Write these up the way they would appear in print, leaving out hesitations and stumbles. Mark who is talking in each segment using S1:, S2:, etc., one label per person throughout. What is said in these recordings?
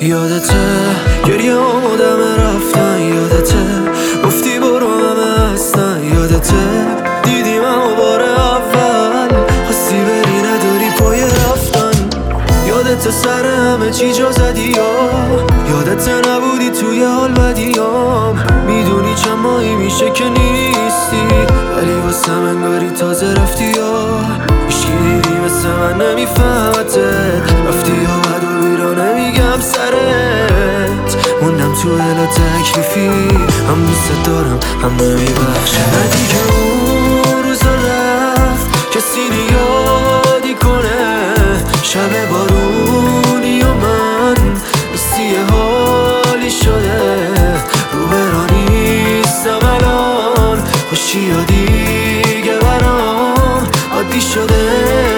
S1: یادته گریه آمادم رفتن، یادته گفتی برو همه هستن، یادته دیدیم اما بار اول خواستی بری نداری پای رفتن، یادته سر همه چی جا زدی یادته نبودی توی حال بدیام، میدونی چند ماهی میشه که نیستی ولی واسه من انگاری تازه رفتی هیچکی دیدی مثل من نمیفهمتت، رفتی بعد و بیرا نمیگم سرت، موندم تو الا تکلیفی، هم دوست دارم هم نمیبخشم. نه دیگه اون روزا رفت کسی یادی کنه شب بارونی و من نیستی یه حالی شده رو برانیستم الان، خوشی ها دیگه برام عادی شده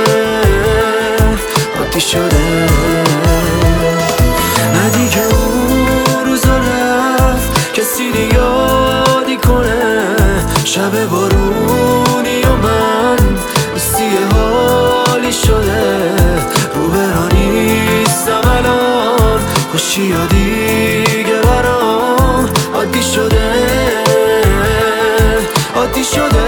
S1: عادی شده. نه دیگه اون روزا رفت کسی یادی کنه شب بارونی و من نیستی یه حالی شده رو برانیستم الان، خوشی ها دیگه برام عادی شده عادی شده.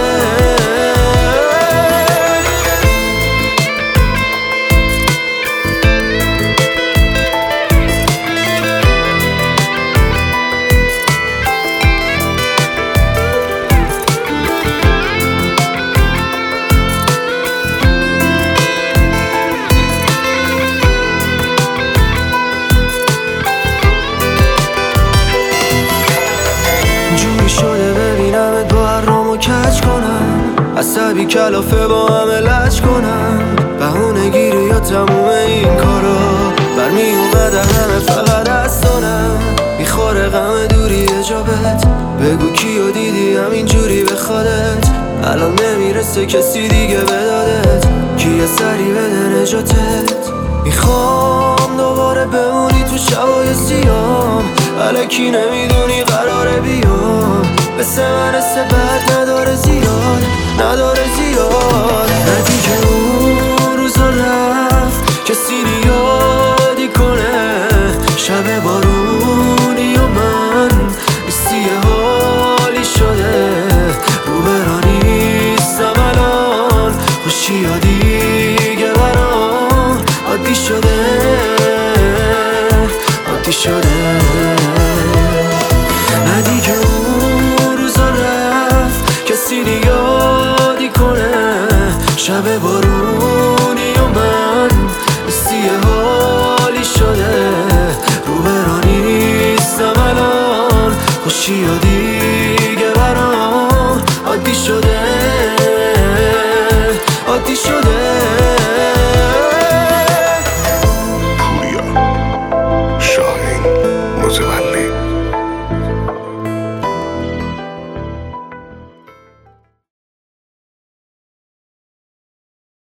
S1: جوری شده ببینمت با هرامو کج کنم، عصبی کلافه با همه لج کنم، بهونه گیری یا تموم این کارا برمی اومده همه فقط دستانم، میخوره غم دوری اجابت، بگو کیو دیدی همینجوری به خودت، الان نمیرسه کسی دیگه بدادت، کیه سری بده نجاتت، میخوام دوباره بمونی تو شبای سیام، الکی نمیدونی قراره بیام، مثل من بعد نداره زیاد نداره زیاد. نه دیگه اون روزا رفت کسی یادی کنه شب بارونی و من نیستی یه حالی شده رو برانیستم الان، خوشی ها دیگه برام عادی شده عادی شده. نه دیگه اون روزا رفت کسی یادی کنه شب بارونی و من نیستی یه حالی شده رو برانیستم الان، خوشی ها دیگه برام عادی شده عادی شده.
S2: پوریا شاهین متولد